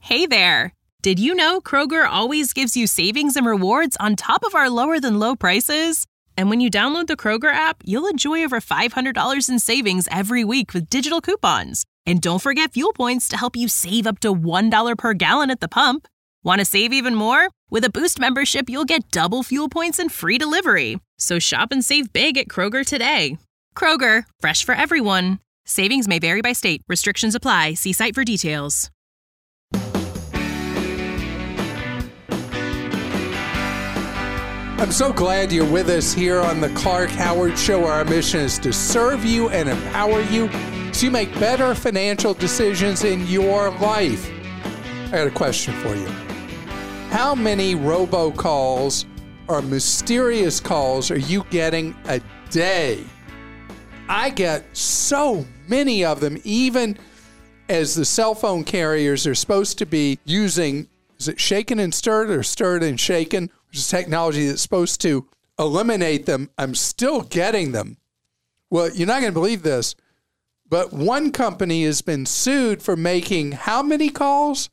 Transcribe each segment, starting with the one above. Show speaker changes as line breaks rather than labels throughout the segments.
Hey there! Did you know Kroger always gives you savings and rewards on top of our lower-than-low prices? And when you download the Kroger app, you'll enjoy over $500 in savings every week with digital coupons. And don't forget fuel points to help you save up to $1 per gallon at the pump. Want to save even more? With a Boost membership, you'll get double fuel points and free delivery. So shop and save big at Kroger today. Kroger, fresh for everyone. Savings may vary by state. Restrictions apply. See site for details.
I'm so glad you're with us here on the Clark Howard Show. Our mission is to serve you and empower you so you make better financial decisions in your life. I got a question for you. How many robocalls or mysterious calls are you getting a day? I get so many of them, even as the cell phone carriers are supposed to be using, is it shaken and stirred or stirred and shaken, which is technology that's supposed to eliminate them. I'm still getting them. Well, you're not going to believe this, but one company has been sued for making how many calls?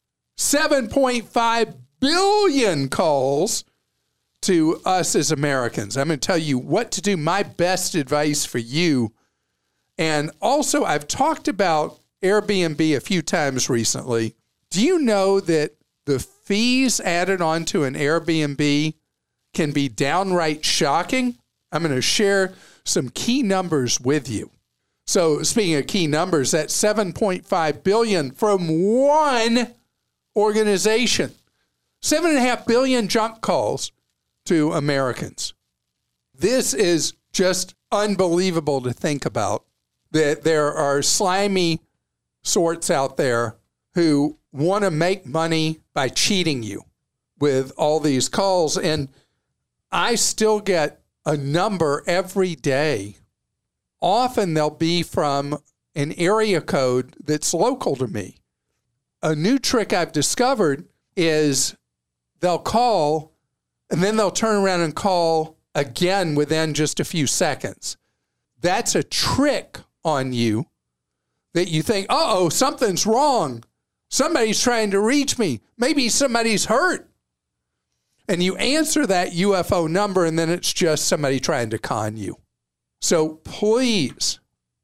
7.5 billion calls to us as Americans. I'm going to tell you what to do, my best advice for you. And also, I've talked about Airbnb a few times recently. Do you know that the fees added onto an Airbnb can be downright shocking? I'm going to share some key numbers with you. So speaking of key numbers, that's 7.5 billion from one organization. 7.5 billion junk calls to Americans. This is just unbelievable to think about, that there are slimy sorts out there who want to make money by cheating you with all these calls. And I still get a number every day. Often they'll be from an area code that's local to me. A new trick I've discovered is they'll call and then they'll turn around and call again within just a few seconds. That's a trick on you that you think, uh-oh, something's wrong. Somebody's trying to reach me. Maybe somebody's hurt. And you answer that UFO number, and then it's just somebody trying to con you. So please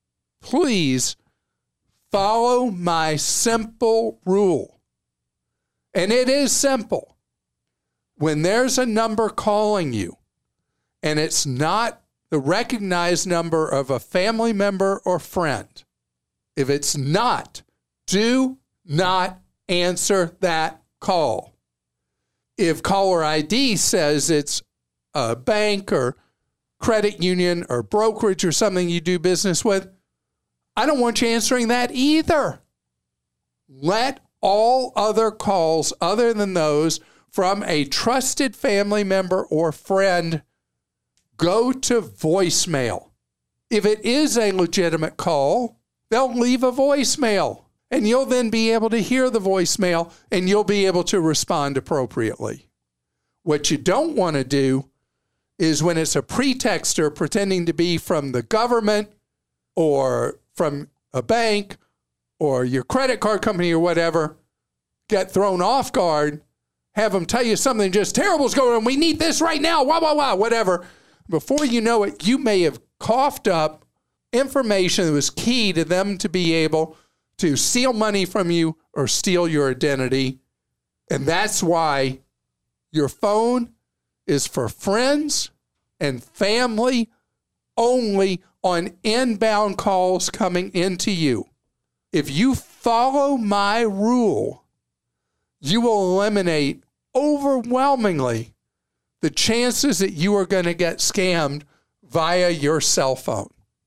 follow my simple rule. And it is simple. When there's a number calling you, and it's not the recognized number of a family member or friend, if it's not, do not answer that call. If caller ID says it's a bank or credit union or brokerage or something you do business with, I don't want you answering that either. Let all other calls other than those from a trusted family member or friend go to voicemail. If it is a legitimate call, they'll leave a voicemail. And you'll then be able to hear the voicemail and you'll be able to respond appropriately. What you don't want to do is when it's a pretexter pretending to be from the government or from a bank or your credit card company or whatever, get thrown off guard, have them tell you something just terrible is going on. We need this right now, whatever. Before you know it, you may have coughed up information that was key to them to be able to steal money from you or steal your identity. And that's why your phone is for friends and family only on inbound calls coming into you. If you follow my rule, you will eliminate overwhelmingly the chances that you are going to get scammed via your cell phone.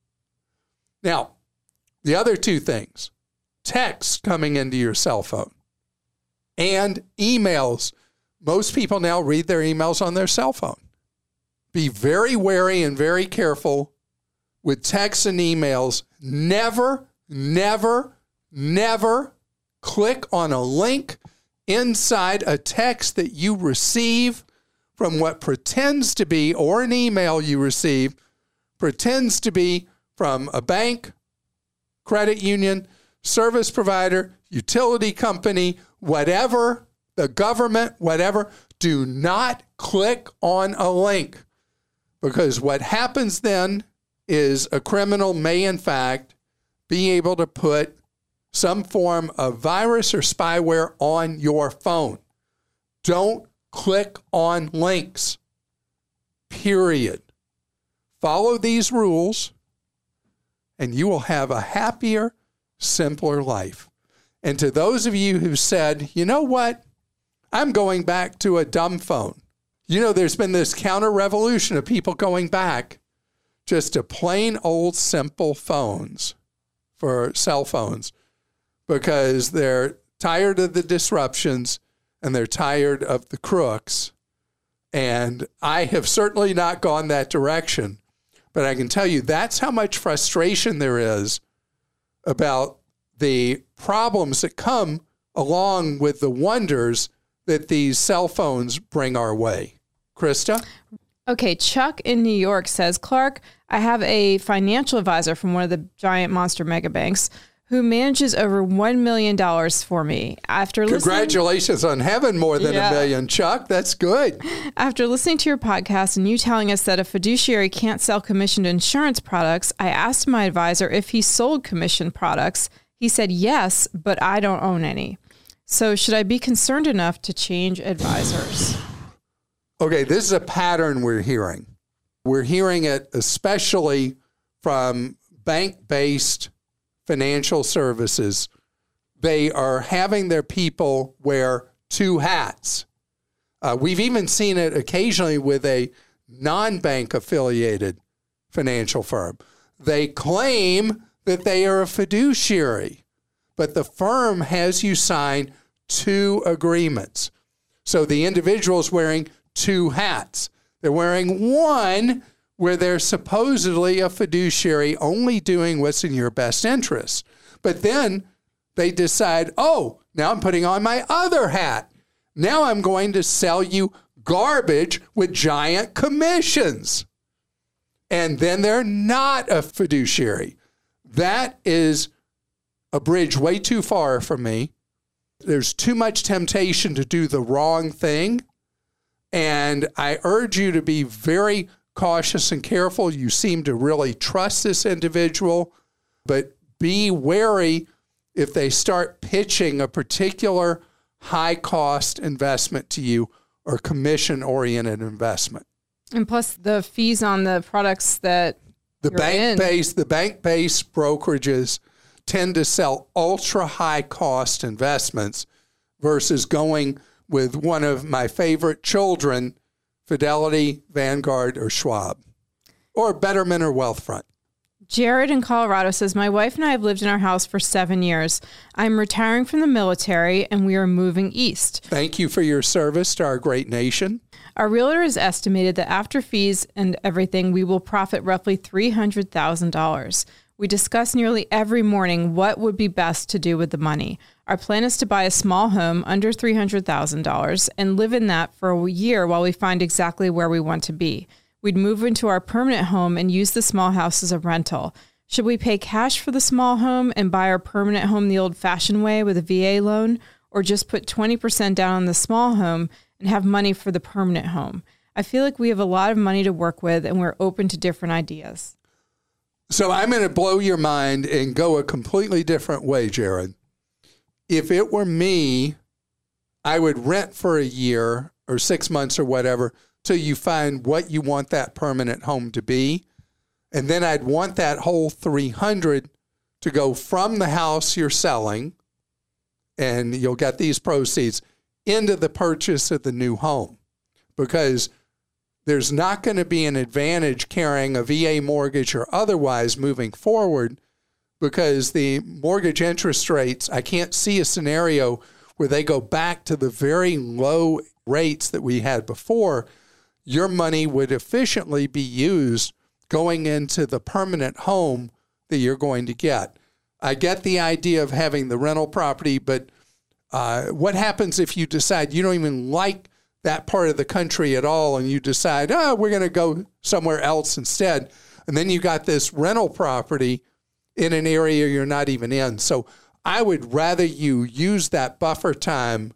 Now, the other two things, text coming into your cell phone and emails. Most people now read their emails on their cell phone. Be very wary and very careful with texts and emails. Never click on a link inside a text that you receive from what pretends to be, or an email you receive, pretends to be from a bank, credit union, service provider, utility company, whatever, the government, whatever, do not click on a link, because what happens then is a criminal may, in fact, be able to put some form of virus or spyware on your phone. Don't click on links, period. Follow these rules, and you will have a happier, simpler life. And to those of you who said, you know what, I'm going back to a dumb phone. You know, there's been this counter-revolution of people going back just to plain old simple phones for cell phones because they're tired of the disruptions and they're tired of the crooks. And I have certainly not gone that direction, but I can tell you that's how much frustration there is about the problems that come along with the wonders that these cell phones bring our way. Krista?
Okay, Chuck in New York says, Clark, I have a financial advisor from one of the giant monster mega banks who manages over $1 million for me.
Congratulations on having more than $1 million, Chuck. That's good.
After listening to your podcast and you telling us that a fiduciary can't sell commissioned insurance products, I asked my advisor if he sold commissioned products. He said yes, but I don't own any. So should I be concerned enough to change advisors?
Okay, this is a pattern we're hearing. We're hearing it especially from bank-based financial services. They are having their people wear two hats. We've even seen it occasionally with a non-bank affiliated financial firm. They claim that they are a fiduciary, but the firm has you sign two agreements. So the individual is wearing two hats. They're wearing one where they're supposedly a fiduciary only doing what's in your best interest. But then they decide, oh, now I'm putting on my other hat. Now I'm going to sell you garbage with giant commissions. And then they're not a fiduciary. That is a bridge way too far for me. There's too much temptation to do the wrong thing. And I urge you to be very cautious and careful. You seem to really trust this individual, but be wary if they start pitching a particular high-cost investment to you or commission-oriented investment.
And plus the fees on the products that
the bank-based brokerages tend to sell ultra-high-cost investments versus going with one of my favorite children, Fidelity, Vanguard, or Schwab, or Betterment or Wealthfront.
Jared in Colorado says, my wife and I have lived in our house for 7 years. I'm retiring from the military and we are moving east.
Thank you for your service to our great nation.
Our realtor has estimated that after fees and everything, we will profit roughly $300,000. We discuss nearly every morning what would be best to do with the money. Our plan is to buy a small home under $300,000 and live in that for a year while we find exactly where we want to be. We'd move into our permanent home and use the small house as a rental. Should we pay cash for the small home and buy our permanent home the old-fashioned way with a VA loan, or just put 20% down on the small home and have money for the permanent home? I feel like we have a lot of money to work with and we're open to different ideas.
So I'm going to blow your mind and go a completely different way, Jared. If it were me, I would rent for a year or 6 months or whatever till you find what you want that permanent home to be. And then I'd want that whole $300 to go from the house you're selling, and you'll get these proceeds, into the purchase of the new home. Because there's not going to be an advantage carrying a VA mortgage or otherwise moving forward, because the mortgage interest rates, I can't see a scenario where they go back to the very low rates that we had before. Your money would efficiently be used going into the permanent home that you're going to get. I get the idea of having the rental property, but what happens if you decide you don't even like that part of the country at all and you decide, we're going to go somewhere else instead? And then you got this rental property in an area you're not even in. So I would rather you use that buffer time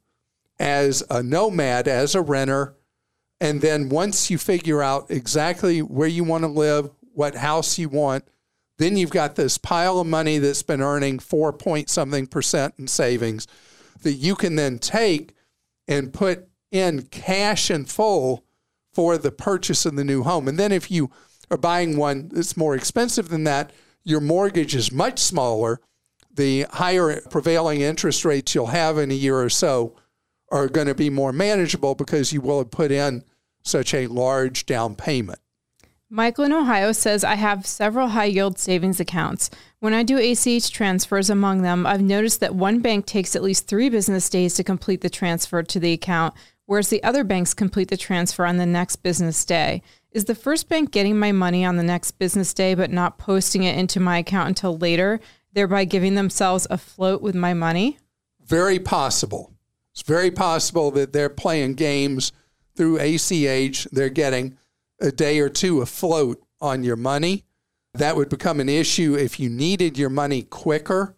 as a nomad, as a renter. And then once you figure out exactly where you want to live, what house you want, then you've got this pile of money that's been earning 4-point-something% in savings that you can then take and put in cash in full for the purchase of the new home. And then if you are buying one that's more expensive than that, your mortgage is much smaller. The higher prevailing interest rates you'll have in a year or so are going to be more manageable because you will have put in such a large down payment.
Michael in Ohio says, I have several high-yield savings accounts. When I do ACH transfers among them, I've noticed that one bank takes at least 3 business days to complete the transfer to the account, whereas the other banks complete the transfer on the next business day. Is the first bank getting my money on the next business day but not posting it into my account until later, thereby giving themselves a float with my money?
Very possible. It's very possible that they're playing games through ACH. They're getting a day or two afloat on your money. That would become an issue if you needed your money quicker.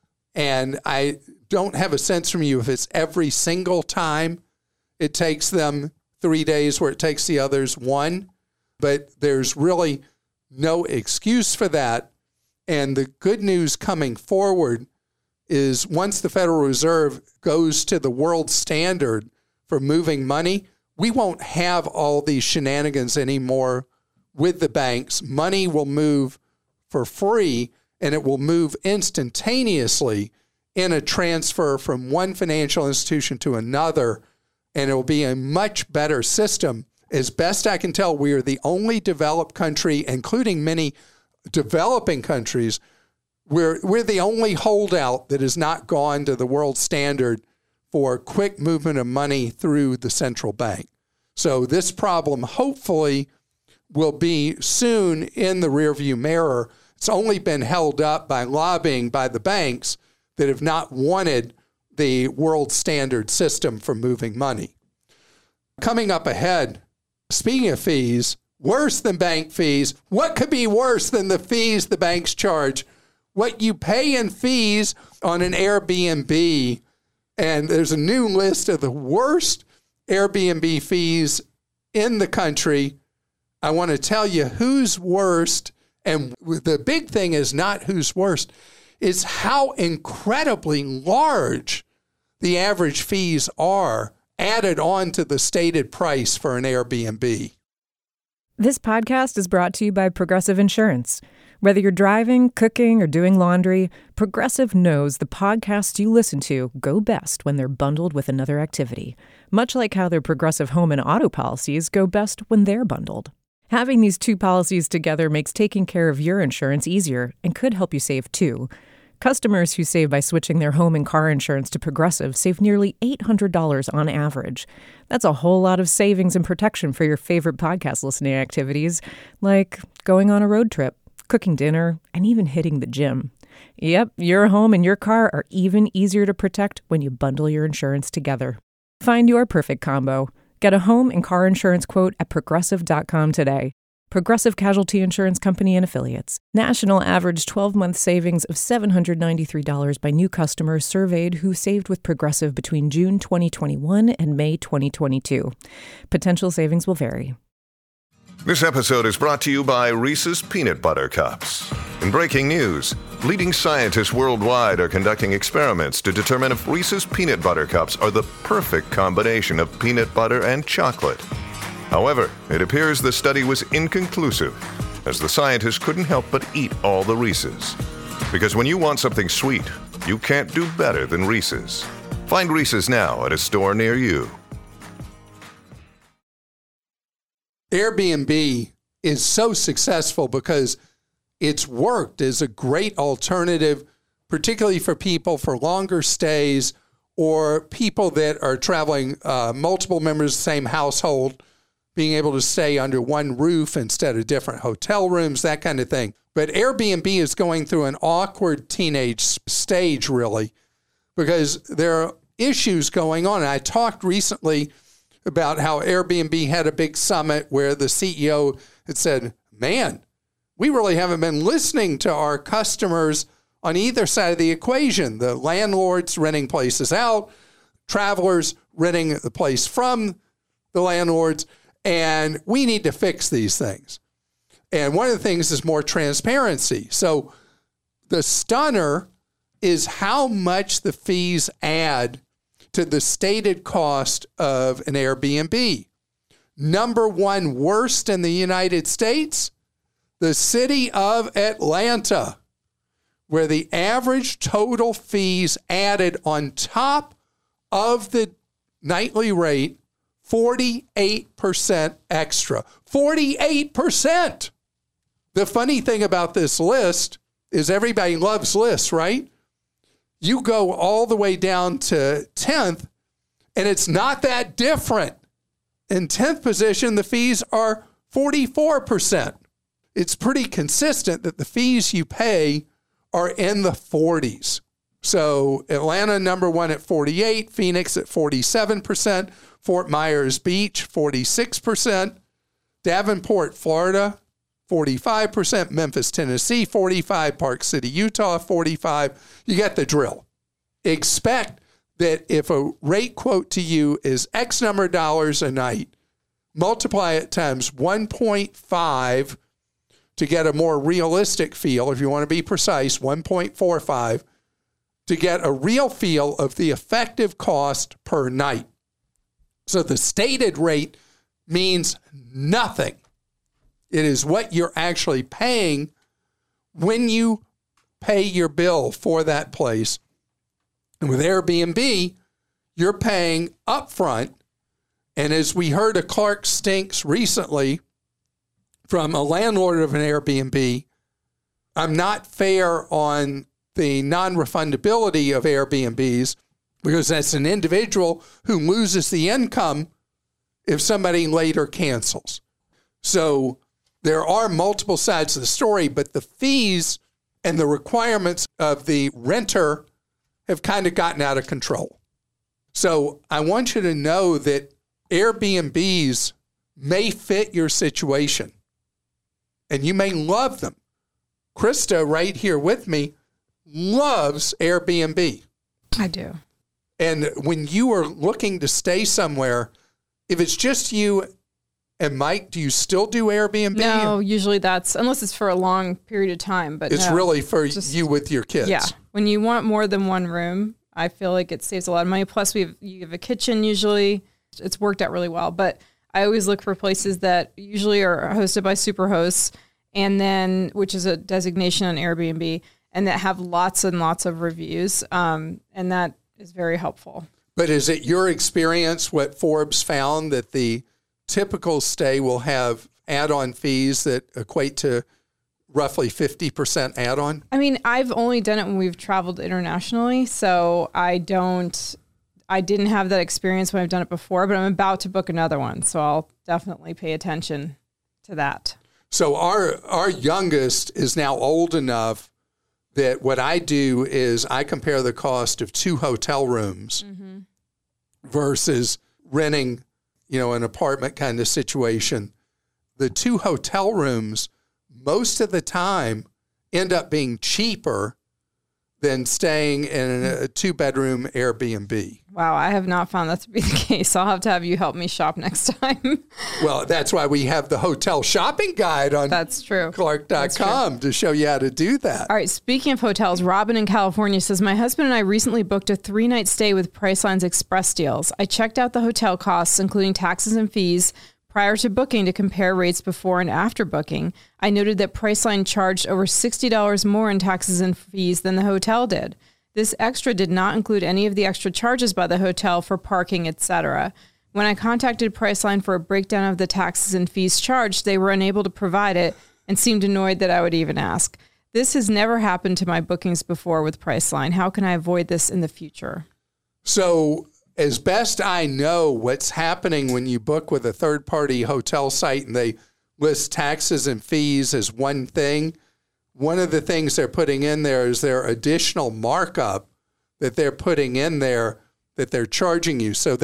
And I don't have a sense from you if it's every single time it takes them 3 days where it takes the others 1. But there's really no excuse for that. And the good news coming forward is once the Federal Reserve goes to the world standard for moving money, we won't have all these shenanigans anymore with the banks. Money will move for free, and it will move instantaneously in a transfer from one financial institution to another, and it will be a much better system. As best I can tell, we are the only developed country, including many developing countries, we're the only holdout that has not gone to the world standard for quick movement of money through the central bank. So this problem hopefully will be soon in the rearview mirror. It's only been held up by lobbying by the banks that have not wanted the world standard system for moving money. Coming up ahead, speaking of fees, worse than bank fees, what could be worse than the fees the banks charge? What you pay in fees on an Airbnb, and there's a new list of the worst Airbnb fees in the country. I want to tell you who's worst, and the big thing is not who's worst, it's how incredibly large the average fees are added on to the stated price for an Airbnb.
This podcast is brought to you by Progressive Insurance. Whether you're driving, cooking, or doing laundry, Progressive knows the podcasts you listen to go best when they're bundled with another activity, much like how their Progressive home and auto policies go best when they're bundled. Having these 2 policies together makes taking care of your insurance easier and could help you save too. Customers who save by switching their home and car insurance to Progressive save nearly $800 on average. That's a whole lot of savings and protection for your favorite podcast listening activities, like going on a road trip, cooking dinner, and even hitting the gym. Yep, your home and your car are even easier to protect when you bundle your insurance together. Find your perfect combo. Get a home and car insurance quote at Progressive.com today. Progressive Casualty Insurance Company and Affiliates. National average 12-month savings of $793 by new customers surveyed who saved with Progressive between June 2021 and May 2022. Potential savings will vary.
This episode is brought to you by Reese's Peanut Butter Cups. In breaking news, leading scientists worldwide are conducting experiments to determine if Reese's Peanut Butter Cups are the perfect combination of peanut butter and chocolate. However, it appears the study was inconclusive, as the scientists couldn't help but eat all the Reese's. Because when you want something sweet, you can't do better than Reese's. Find Reese's now at a store near you.
Airbnb is so successful because it's worked as a great alternative, particularly for people for longer stays or people that are traveling multiple members of the same household, being able to stay under one roof instead of different hotel rooms, that kind of thing. But Airbnb is going through an awkward teenage stage, really, because there are issues going on. And I talked recently about how Airbnb had a big summit where the CEO had said, man, we really haven't been listening to our customers on either side of the equation. The landlords renting places out, travelers renting the place from the landlords, and we need to fix these things. And one of the things is more transparency. So the stunner is how much the fees add to the stated cost of an Airbnb. Number one worst in the United States, the city of Atlanta, where the average total fees added on top of the nightly rate, 48% extra. 48%! The funny thing about this list is everybody loves lists, right? You go all the way down to 10th, and it's not that different. In 10th position, the fees are 44%. It's pretty consistent that the fees you pay are in the 40s. So Atlanta, number one at 48, Phoenix at 47%, Fort Myers Beach, 46%, Davenport, Florida, 45%, Memphis, Tennessee, 45%, Park City, Utah, 45%. You get the drill. Expect that if a rate quote to you is X number of dollars a night, multiply it times 1.5 to get a more realistic feel. If you want to be precise, 1.45 to get a real feel of the effective cost per night. So the stated rate means nothing. It is what you're actually paying when you pay your bill for that place. And with Airbnb, you're paying upfront. And as we heard of Clark Stinks recently from a landlord of an Airbnb, I'm not fair on the non-refundability of Airbnbs because that's an individual who loses the income if somebody later cancels. So there are multiple sides of the story, but the fees and the requirements of the renter have kind of gotten out of control. So I want you to know that Airbnbs may fit your situation, and you may love them. Krista, right here with me, loves Airbnb.
I do.
And when you are looking to stay somewhere, if it's just you and Mike, do you still do Airbnb?
No, usually that's, unless it's for a long period of time. But
it's really for you with your kids.
Yeah. When you want more than one room, I feel like it saves a lot of money. Plus, you have a kitchen usually. It's worked out really well. But I always look for places that usually are hosted by Superhosts, and then, which is a designation on Airbnb, and that have lots and lots of reviews. And that is very helpful.
But is it your experience, what Forbes found, that the typical stay will have add-on fees that equate to roughly 50% add-on?
I mean, I've only done it when we've traveled internationally, so I didn't have that experience when I've done it before, but I'm about to book another one, so I'll definitely pay attention to that.
So our youngest is now old enough that what I do is I compare the cost of 2 hotel rooms versus renting, an apartment kind of situation. The 2 hotel rooms, most of the time, end up being cheaper than staying in a 2-bedroom Airbnb.
Wow, I have not found that to be the case. I'll have you help me shop next time.
Well, that's why we have the hotel shopping guide on
That's true.
Clark.com to show you how to do that.
All right, speaking of hotels, Robin in California says, my husband and I recently booked a 3-night stay with Priceline's Express deals. I checked out the hotel costs, including taxes and fees, prior to booking to compare rates before and after booking. I noted that Priceline charged over $60 more in taxes and fees than the hotel did. This extra did not include any of the extra charges by the hotel for parking, etc. When I contacted Priceline for a breakdown of the taxes and fees charged, they were unable to provide it and seemed annoyed that I would even ask. This has never happened to my bookings before with Priceline. How can I avoid this in the future?
So, as best I know, what's happening when you book with a third-party hotel site and they list taxes and fees as one thing, one of the things they're putting in there is their additional markup that they're putting in there that they're charging you. So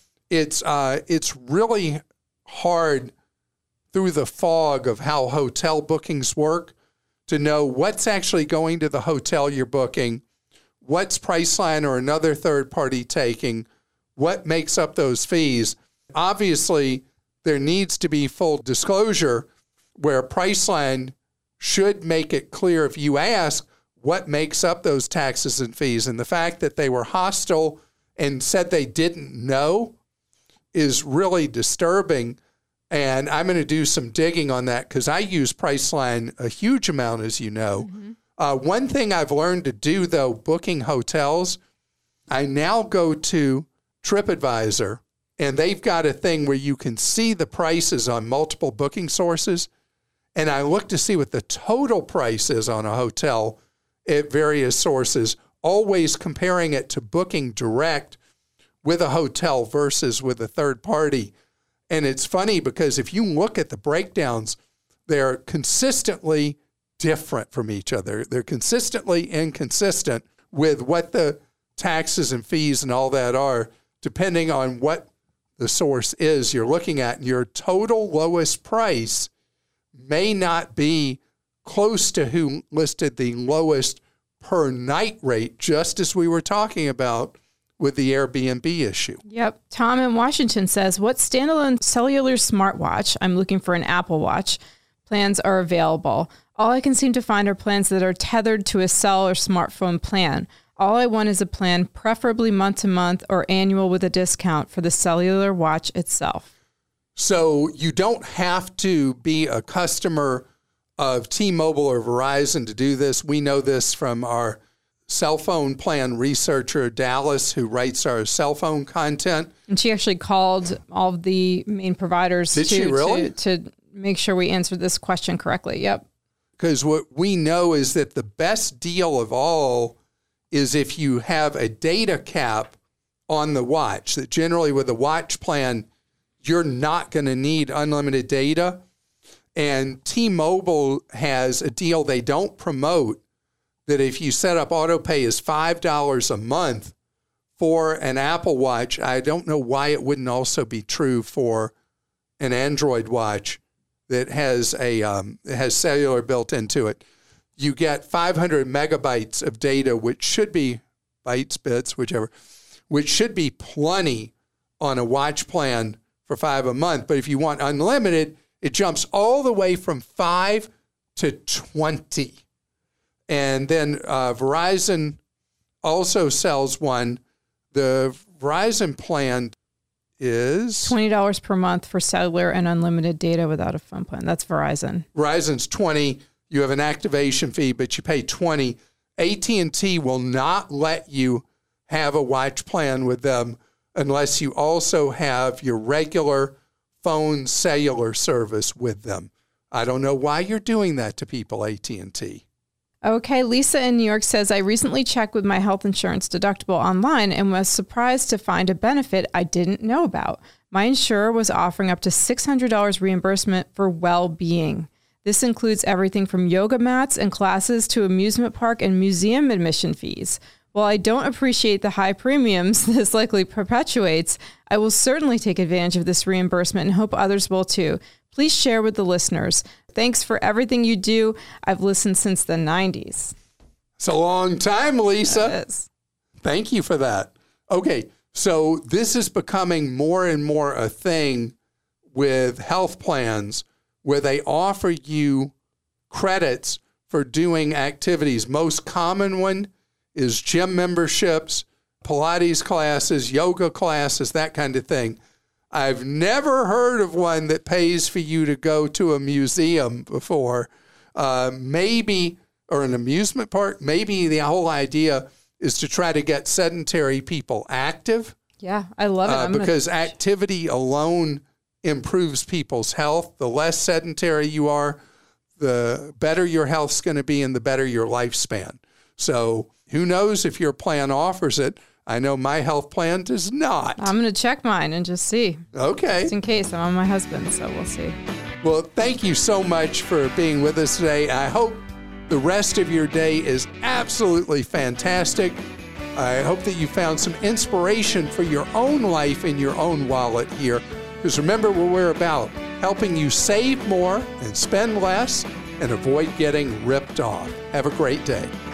it's really hard through the fog of how hotel bookings work to know what's actually going to the hotel you're booking, what's Priceline or another third party taking, what makes up those fees. Obviously, there needs to be full disclosure where Priceline should make it clear if you ask what makes up those taxes and fees. And the fact that they were hostile and said they didn't know is really disturbing. And I'm going to do some digging on that because I use Priceline a huge amount, as you know. Mm-hmm. One thing I've learned to do, though, booking hotels, I now go to TripAdvisor, and they've got a thing where you can see the prices on multiple booking sources. And I look to see what the total price is on a hotel at various sources, always comparing it to booking direct with a hotel versus with a third party. And it's funny because if you look at the breakdowns, they're consistently different from each other. They're consistently inconsistent with what the taxes and fees and all that are, depending on what the source is you're looking at. And your total lowest price may not be close to who listed the lowest per night rate, just as we were talking about with the Airbnb issue.
Yep. Tom in Washington says, what standalone cellular smartwatch, I'm looking for an Apple Watch, plans are available? All I can seem to find are plans that are tethered to a cell or smartphone plan. All I want is a plan, preferably month to month or annual with a discount for the cellular watch itself.
So you don't have to be a customer of T-Mobile or Verizon to do this. We know this from our cell phone plan researcher, Dallas, who writes our cell phone content.
And she actually called all of the main providers to make sure we answered this question correctly. Yep.
Because what we know is that the best deal of all is if you have a data cap on the watch, that generally with a watch plan, you're not going to need unlimited data. And T-Mobile has a deal they don't promote that if you set up auto pay is $5 a month for an Apple Watch. I don't know why it wouldn't also be true for an Android watch that has has cellular built into it. You get 500 megabytes of data, which should be bytes, bits, whichever, which should be plenty on a watch plan for $5 a month. But if you want unlimited, it jumps all the way from 5 to 20. And then Verizon also sells one. The Verizon plan is
$20 per month for cellular and unlimited data without a phone plan. That's Verizon.
Verizon's $20. You have an activation fee, but you pay $20. AT&T will not let you have a watch plan with them unless you also have your regular phone cellular service with them. I don't know why you're doing that to people, AT&T.
Okay, Lisa in New York says, I recently checked with my health insurance deductible online and was surprised to find a benefit I didn't know about. My insurer was offering up to $600 reimbursement for well-being. This includes everything from yoga mats and classes to amusement park and museum admission fees. While I don't appreciate the high premiums this likely perpetuates, I will certainly take advantage of this reimbursement and hope others will too. Please share with the listeners. Thanks for everything you do. I've listened since the 90s.
It's a long time, Lisa.
It is.
Thank you for that. Okay, so this is becoming more and more a thing with health plans where they offer you credits for doing activities. Most common one is gym memberships, Pilates classes, yoga classes, that kind of thing. I've never heard of one that pays for you to go to a museum before. Maybe, or an amusement park, maybe the whole idea is to try to get sedentary people active.
Yeah, I love it.
Because activity alone improves people's health. The less sedentary you are, the better your health's going to be and the better your lifespan. So who knows if your plan offers it. I know my health plan does not.
I'm going to check mine and just see.
Okay.
Just in case. I'm on my husband, so we'll see.
Well, thank you so much for being with us today. I hope the rest of your day is absolutely fantastic. I hope that you found some inspiration for your own life and your own wallet here. Because remember what we're about, helping you save more and spend less and avoid getting ripped off. Have a great day.